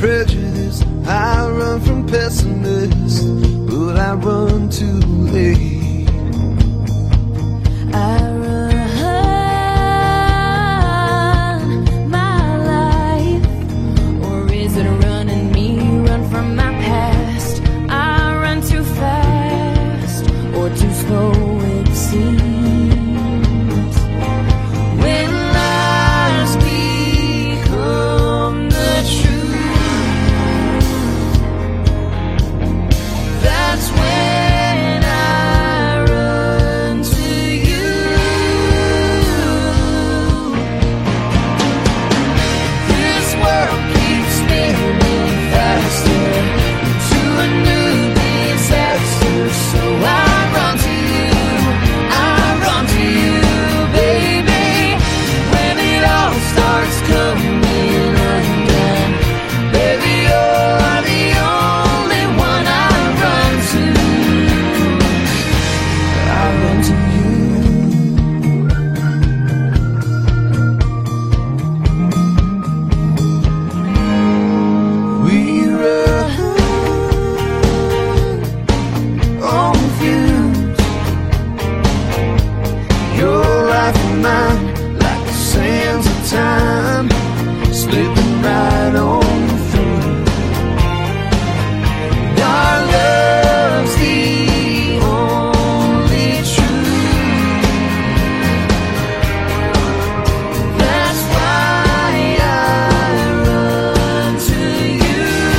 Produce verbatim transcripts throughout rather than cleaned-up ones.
prejudice, I run from pessimists, but I run too late. I run my life, or is it running me? Run from my past. I run too fast, or too slow it seems. When lies become the truth, that's when I run to you. This world keeps spinning faster to a new disaster, so I run to you, I run to you, baby. When it all starts coming undone, baby, you're the only one I run to. I run to you. We run on views, your life and mine, like the sands of time, slipping right on through. Our love's the only truth. That's why I run to you.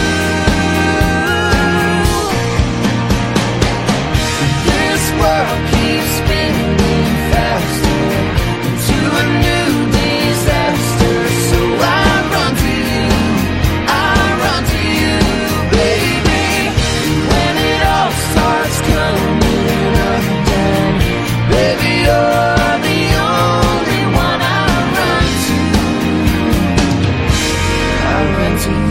This world keeps spinning faster into a new disaster, so I run to you, I run to you, baby. When it all starts coming undone, baby, you're the only one I run to. I run to you.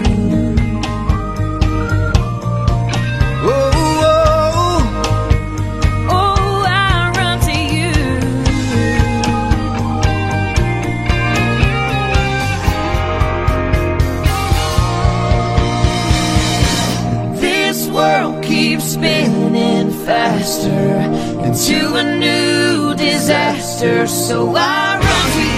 Oh, oh, oh, I run to you. This world keeps spinning faster into a new disaster, so I run to you.